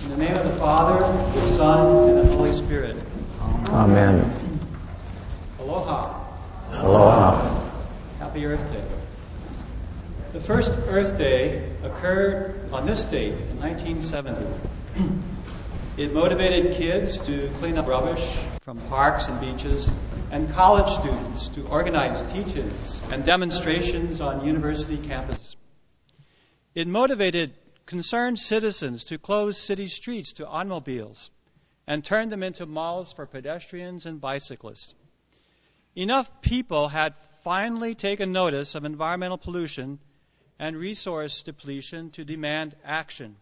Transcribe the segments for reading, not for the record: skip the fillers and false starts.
In the name of the Father, the Son, and the Holy Spirit. Amen. Aloha. Aloha. Happy Earth Day. The first Earth Day occurred on this date in 1970. It motivated kids to clean up rubbish from parks and beaches, and college students to organize teach-ins and demonstrations on university campuses. It motivated concerned citizens to close city streets to automobiles and turn them into malls for pedestrians and bicyclists. Enough people had finally taken notice of environmental pollution and resource depletion to demand action.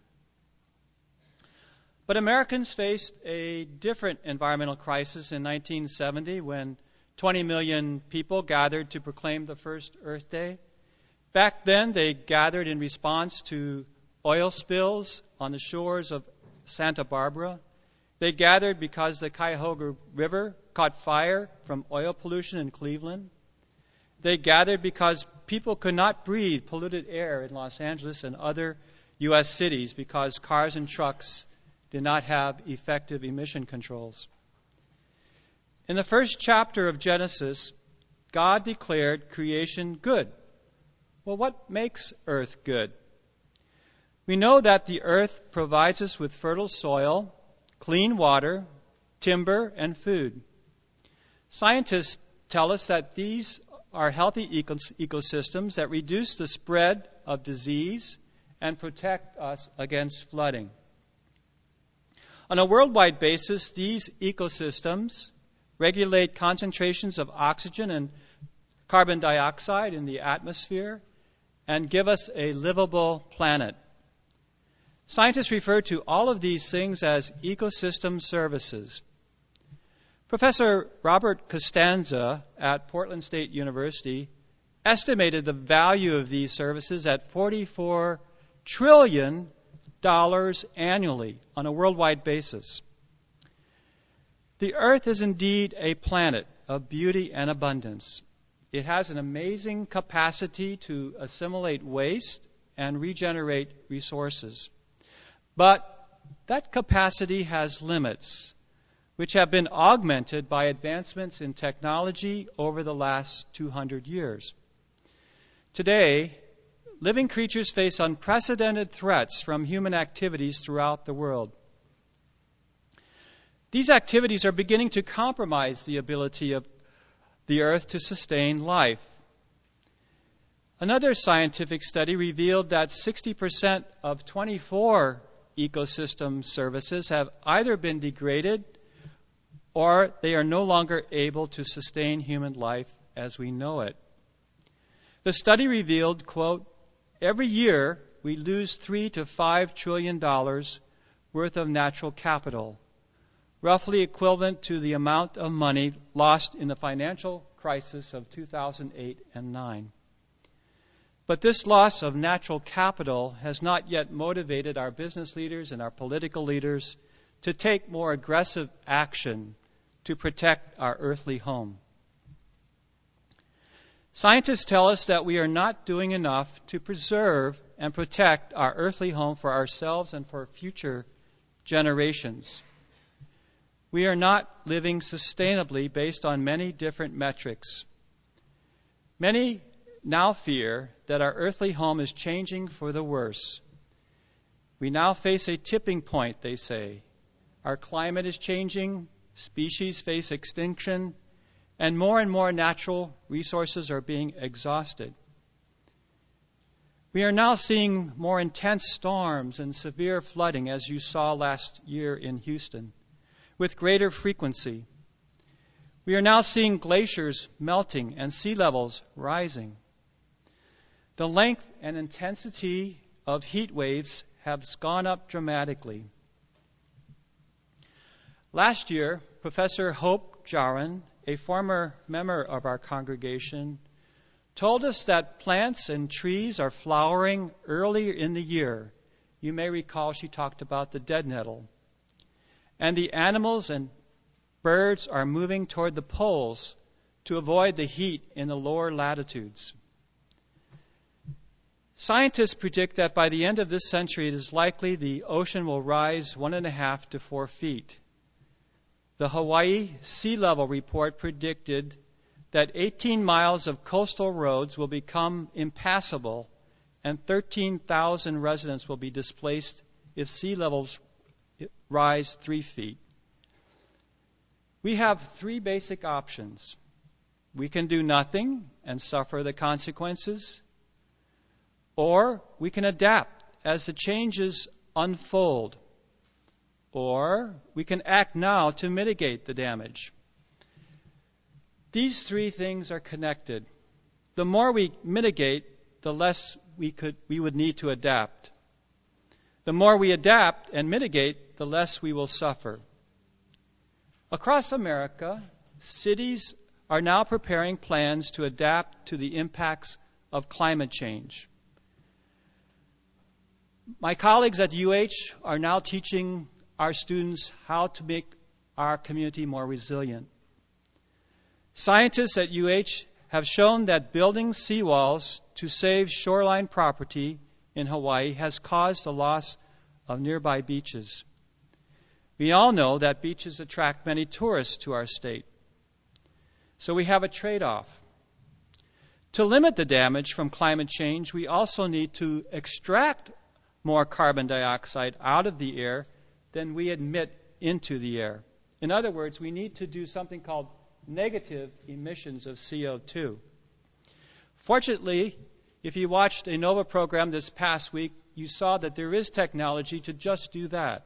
But Americans faced a different environmental crisis in 1970 when 20 million people gathered to proclaim the first Earth Day. Back then, they gathered in response to oil spills on the shores of Santa Barbara. They gathered because the Cuyahoga River caught fire from oil pollution in Cleveland. They gathered because people could not breathe polluted air in Los Angeles and other U.S. cities because cars and trucks did not have effective emission controls. In the first chapter of Genesis, God declared creation good. Well, what makes earth good? We know that the earth provides us with fertile soil, clean water, timber, and food. Scientists tell us that these are healthy ecosystems that reduce the spread of disease and protect us against flooding. On a worldwide basis, these ecosystems regulate concentrations of oxygen and carbon dioxide in the atmosphere and give us a livable planet. Scientists refer to all of these things as ecosystem services. Professor Robert Costanza at Portland State University estimated the value of these services at $44 trillion annually on a worldwide basis. The earth is indeed a planet of beauty and abundance. It has an amazing capacity to assimilate waste and regenerate resources. But that capacity has limits, which have been augmented by advancements in technology over the last 200 years. Today, living creatures face unprecedented threats from human activities throughout the world. These activities are beginning to compromise the ability of the earth to sustain life. Another scientific study revealed that 60% of 24 ecosystem services have either been degraded or they are no longer able to sustain human life as we know it. The study revealed, quote, every year, we lose $3 to $5 trillion worth of natural capital, roughly equivalent to the amount of money lost in the financial crisis of 2008 and 9. But this loss of natural capital has not yet motivated our business leaders and our political leaders to take more aggressive action to protect our earthly home. Scientists tell us that we are not doing enough to preserve and protect our earthly home for ourselves and for future generations. We are not living sustainably based on many different metrics. Many now fear that our earthly home is changing for the worse. We now face a tipping point, they say. Our climate is changing, species face extinction, and more natural resources are being exhausted. We are now seeing more intense storms and severe flooding, as you saw last year in Houston, with greater frequency. We are now seeing glaciers melting and sea levels rising. The length and intensity of heat waves have gone up dramatically. Last year, Professor Hope Jahren, a former member of our congregation, told us that plants and trees are flowering earlier in the year. You may recall she talked about the dead nettle. And the animals and birds are moving toward the poles to avoid the heat in the lower latitudes. Scientists predict that by the end of this century, it is likely the ocean will rise 1.5 to 4 feet. The Hawaii Sea Level Report predicted that 18 miles of coastal roads will become impassable and 13,000 residents will be displaced if sea levels rise 3 feet. We have 3 basic options. We can do nothing and suffer the consequences, or we can adapt as the changes unfold, or we can act now to mitigate the damage. These 3 things are connected. The more we mitigate, the less we would need to adapt. The more we adapt and mitigate, the less we will suffer. Across America, cities are now preparing plans to adapt to the impacts of climate change. My colleagues at UH are now teaching our students how to make our community more resilient. Scientists at UH have shown that building seawalls to save shoreline property in Hawaii has caused the loss of nearby beaches. We all know that beaches attract many tourists to our state. So we have a trade-off. To limit the damage from climate change, we also need to extract more carbon dioxide out of the air than we emit into the air. In other words, we need to do something called negative emissions of CO2. Fortunately, if you watched a NOVA program this past week, you saw that there is technology to just do that.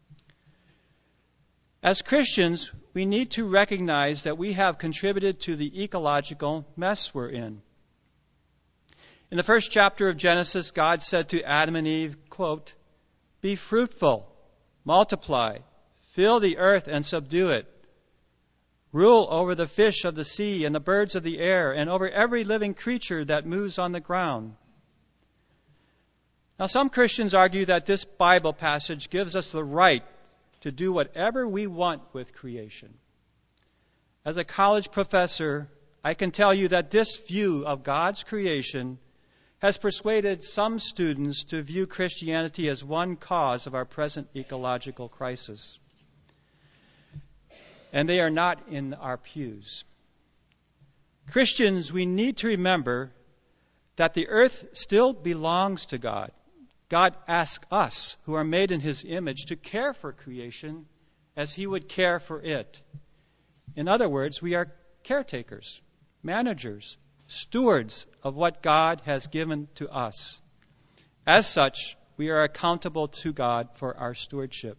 As Christians, we need to recognize that we have contributed to the ecological mess we're in. In the first chapter of Genesis, God said to Adam and Eve, quote, "Be fruitful, multiply, fill the earth and subdue it. Rule over the fish of the sea and the birds of the air and over every living creature that moves on the ground." Now, some Christians argue that this Bible passage gives us the right to do whatever we want with creation. As a college professor, I can tell you that this view of God's creation has persuaded some students to view Christianity as one cause of our present ecological crisis. And they are not in our pews. Christians, we need to remember that the earth still belongs to God. God asks us, who are made in His image, to care for creation as He would care for it. In other words, we are caretakers, managers, stewards of what God has given to us. As such, we are accountable to God for our stewardship.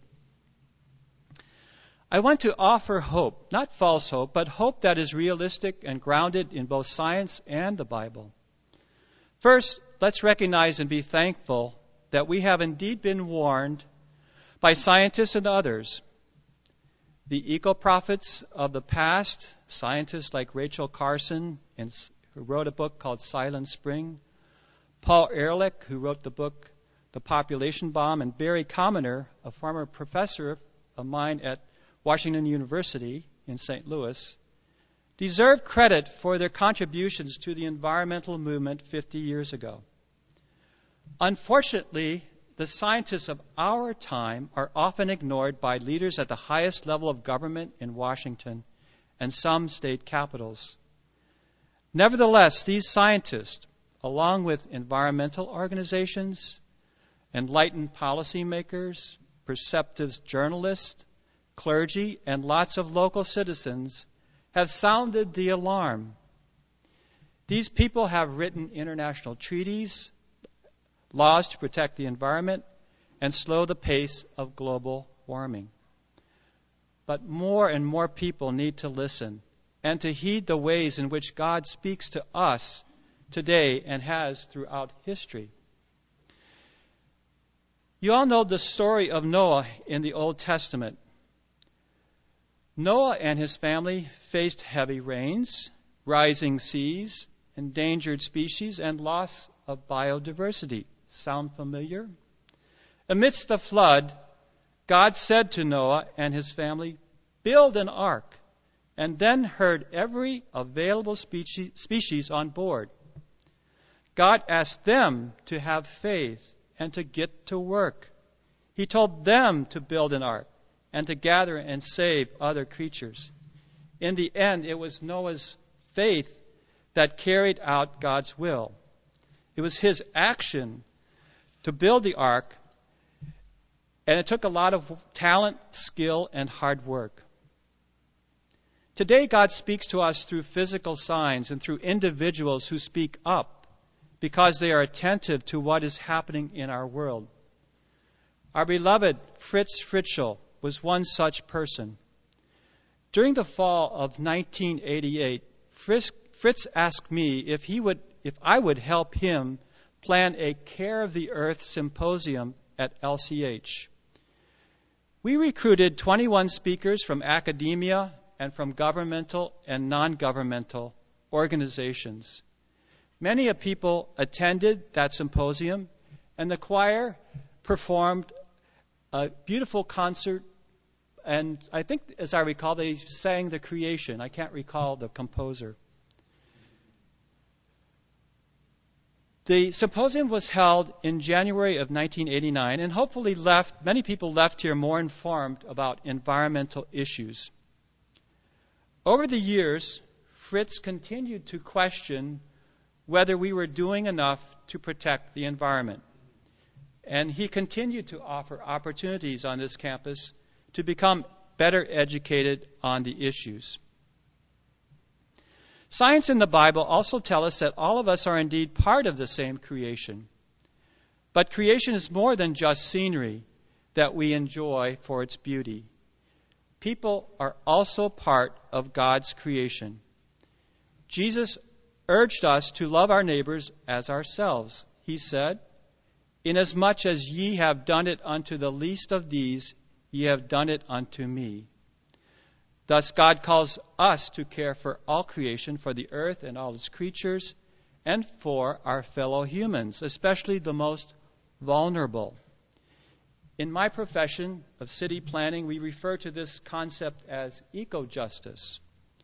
I want to offer hope, not false hope, but hope that is realistic and grounded in both science and the Bible. First, let's recognize and be thankful that we have indeed been warned by scientists and others. The eco-prophets of the past, scientists like Rachel Carson, who wrote a book called Silent Spring, Paul Ehrlich, who wrote the book The Population Bomb, and Barry Commoner, a former professor of mine at Washington University in St. Louis, deserve credit for their contributions to the environmental movement 50 years ago. Unfortunately, the scientists of our time are often ignored by leaders at the highest level of government in Washington and some state capitals. Nevertheless, these scientists, along with environmental organizations, enlightened policymakers, perceptive journalists, clergy, and lots of local citizens, have sounded the alarm. These people have written international treaties, laws to protect the environment, and slow the pace of global warming. But more and more people need to listen and to heed the ways in which God speaks to us today and has throughout history. You all know the story of Noah in the Old Testament. Noah and his family faced heavy rains, rising seas, endangered species, and loss of biodiversity. Sound familiar? Amidst the flood, God said to Noah and his family, "Build an ark," and then herd every available species on board. God asked them to have faith and to get to work. He told them to build an ark and to gather and save other creatures. In the end, it was Noah's faith that carried out God's will. It was his action to build the ark, and it took a lot of talent, skill, and hard work. Today, God speaks to us through physical signs and through individuals who speak up because they are attentive to what is happening in our world. Our beloved Fritz Fritzl was one such person. During the fall of 1988, Fritz asked me if I would help him plan a Care of the Earth symposium at LCH. We recruited 21 speakers from academia and from governmental and non-governmental organizations. Many people attended that symposium, and the choir performed a beautiful concert, and I think, as I recall, they sang The Creation. I can't recall the composer. The symposium was held in January of 1989, and hopefully many people left here more informed about environmental issues. Over the years, Fritz continued to question whether we were doing enough to protect the environment. And he continued to offer opportunities on this campus to become better educated on the issues. Science and the Bible also tell us that all of us are indeed part of the same creation. But creation is more than just scenery that we enjoy for its beauty. People are also part of God's creation. Jesus urged us to love our neighbors as ourselves. He said, "Inasmuch as ye have done it unto the least of these, ye have done it unto me." Thus God calls us to care for all creation, for the earth and all its creatures, and for our fellow humans, especially the most vulnerable. In my profession of city planning, we refer to this concept as eco-justice.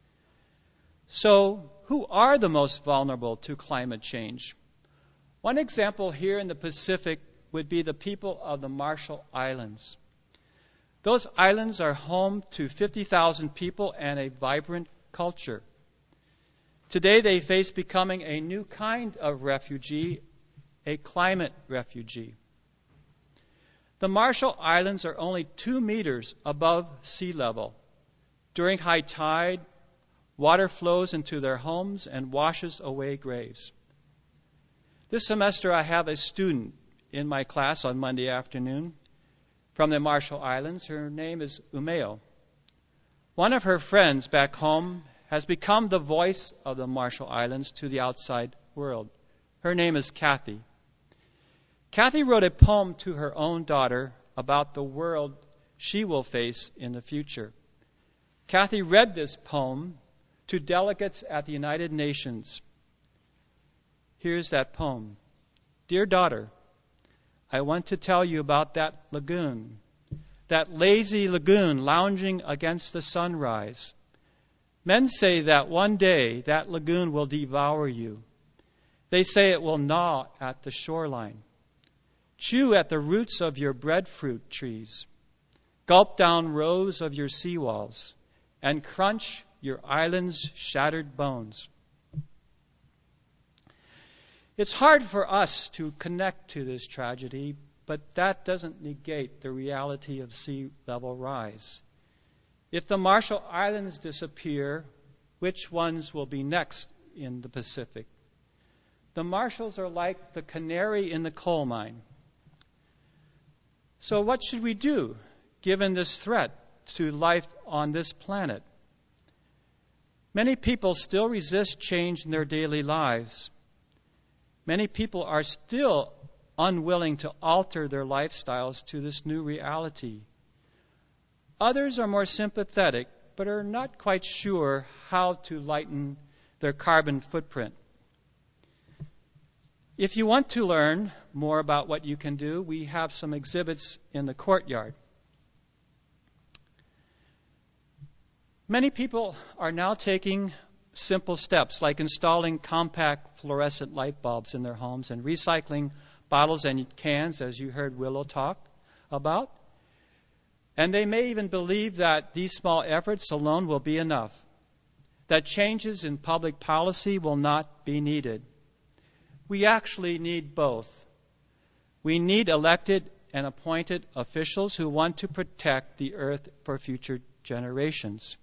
So, who are the most vulnerable to climate change? One example here in the Pacific would be the people of the Marshall Islands. Those islands are home to 50,000 people and a vibrant culture. Today they face becoming a new kind of refugee, a climate refugee. The Marshall Islands are only 2 meters above sea level. During high tide, water flows into their homes and washes away graves. This semester I have a student in my class on Monday afternoon from the Marshall Islands. Her name is Umeo. One of her friends back home has become the voice of the Marshall Islands to the outside world. Her name is Kathy. Kathy wrote a poem to her own daughter about the world she will face in the future. Kathy read this poem to delegates at the United Nations. Here's that poem. Dear daughter, I want to tell you about that lagoon, that lazy lagoon lounging against the sunrise. Men say that one day that lagoon will devour you. They say it will gnaw at the shoreline, chew at the roots of your breadfruit trees, gulp down rows of your seawalls, and crunch your island's shattered bones. It's hard for us to connect to this tragedy, but that doesn't negate the reality of sea level rise. If the Marshall Islands disappear, which ones will be next in the Pacific? The Marshalls are like the canary in the coal mine. So what should we do, given this threat to life on this planet? Many people still resist change in their daily lives. Many people are still unwilling to alter their lifestyles to this new reality. Others are more sympathetic, but are not quite sure how to lighten their carbon footprint. If you want to learn more about what you can do, we have some exhibits in the courtyard. Many people are now taking simple steps like installing compact fluorescent light bulbs in their homes and recycling bottles and cans, as you heard Willow talk about. And they may even believe that these small efforts alone will be enough, that changes in public policy will not be needed. We actually need both. We need elected and appointed officials who want to protect the earth for future generations.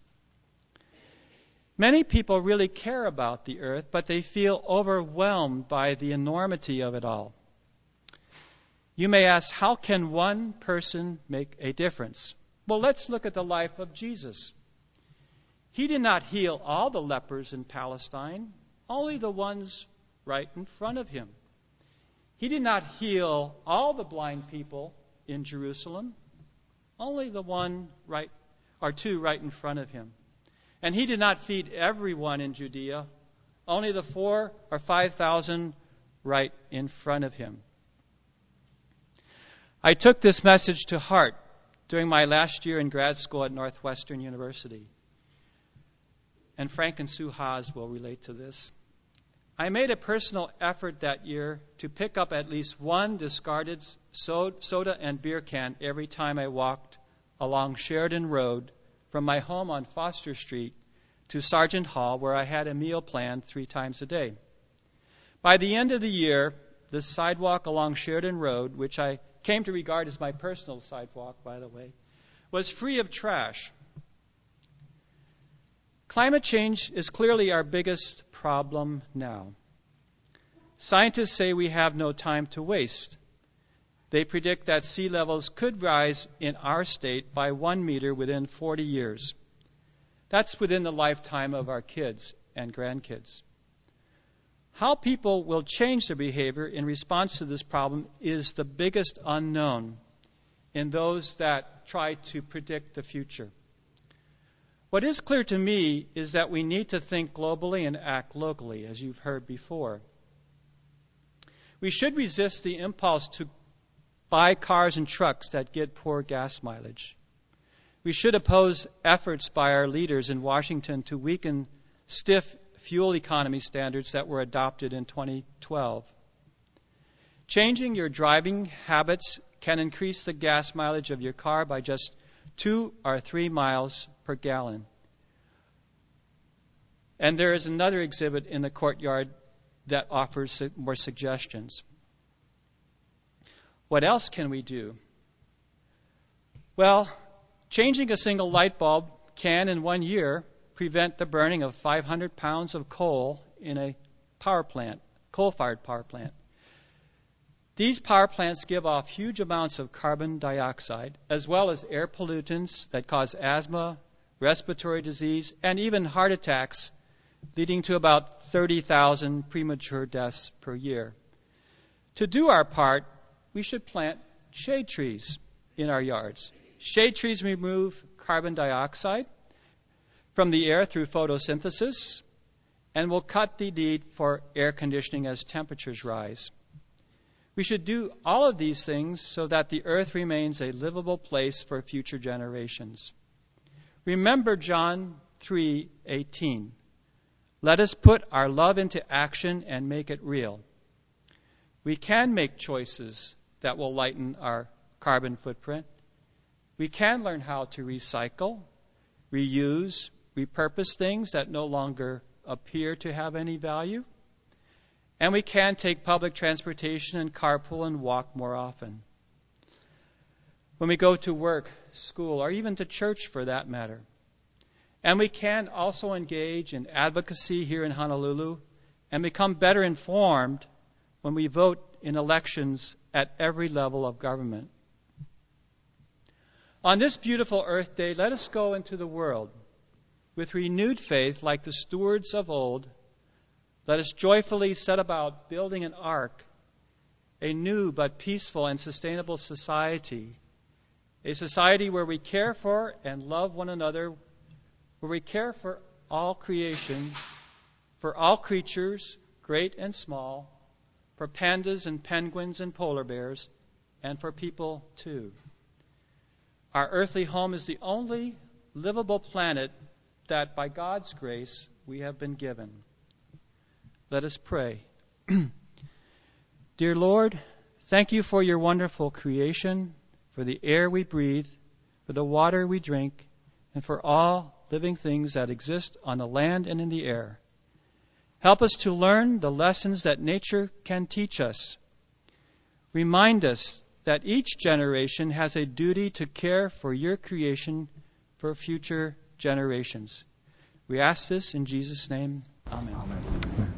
Many people really care about the earth, but they feel overwhelmed by the enormity of it all. You may ask, how can one person make a difference? Well, let's look at the life of Jesus. He did not heal all the lepers in Palestine, only the ones right in front of him. He did not heal all the blind people in Jerusalem, only the one right or two right in front of him. And he did not feed everyone in Judea, only the 4,000 or 5,000 right in front of him. I took this message to heart during my last year in grad school at Northwestern University. And Frank and Sue Haas will relate to this. I made a personal effort that year to pick up at least one discarded soda and beer can every time I walked along Sheridan Road from my home on Foster Street to Sargent Hall, where I had a meal planned 3 times a day. By the end of the year, the sidewalk along Sheridan Road, which I came to regard as my personal sidewalk, by the way, was free of trash. Climate change is clearly our biggest problem now. Scientists say we have no time to waste. They predict that sea levels could rise in our state by 1 meter within 40 years. That's within the lifetime of our kids and grandkids. How people will change their behavior in response to this problem is the biggest unknown in those that try to predict the future. What is clear to me is that we need to think globally and act locally, as you've heard before. We should resist the impulse to buy cars and trucks that get poor gas mileage. We should oppose efforts by our leaders in Washington to weaken stiff fuel economy standards that were adopted in 2012. Changing your driving habits can increase the gas mileage of your car by just 2 or 3 miles per gallon. And there is another exhibit in the courtyard that offers more suggestions. What else can we do? Well, changing a single light bulb can, in 1 year, prevent the burning of 500 pounds of coal in a power plant, coal-fired power plant. These power plants give off huge amounts of carbon dioxide, as well as air pollutants that cause asthma, respiratory disease, and even heart attacks, leading to about 30,000 premature deaths per year. To do our part, we should plant shade trees in our yards. Shade trees remove carbon dioxide from the air through photosynthesis and will cut the need for air conditioning as temperatures rise. We should do all of these things so that the earth remains a livable place for future generations. Remember John 3:18. Let us put our love into action and make it real. We can make choices that will lighten our carbon footprint. We can learn how to recycle, reuse, repurpose things that no longer appear to have any value. And we can take public transportation and carpool and walk more often. When we go to work, school, or even to church for that matter. And we can also engage in advocacy here in Honolulu and become better informed when we vote in elections at every level of government. On this beautiful Earth Day, let us go into the world with renewed faith like the stewards of old. Let us joyfully set about building an ark, a new but peaceful and sustainable society, a society where we care for and love one another, where we care for all creation, for all creatures, great and small, for pandas and penguins and polar bears, and for people too. Our earthly home is the only livable planet that, by God's grace, we have been given. Let us pray. Dear Lord, thank you for your wonderful creation, for the air we breathe, for the water we drink, and for all living things that exist on the land and in the air. Help us to learn the lessons that nature can teach us. Remind us that each generation has a duty to care for your creation for future generations. We ask this in Jesus' name. Amen.